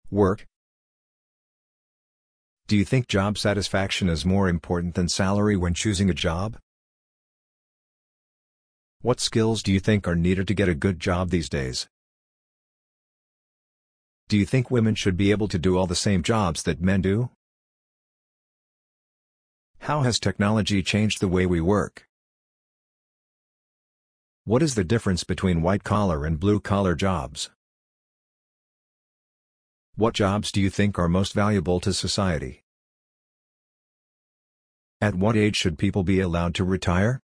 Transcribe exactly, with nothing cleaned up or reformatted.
Work. Do you think job satisfaction is more important than salary when choosing a job? What skills do you think are needed to get a good job these days? Do you think women should be able to do all the same jobs that men do? How has technology changed the way we work? What is the difference between white-collar and blue-collar jobs? What jobs do you think are most valuable to society? At what age should people be allowed to retire?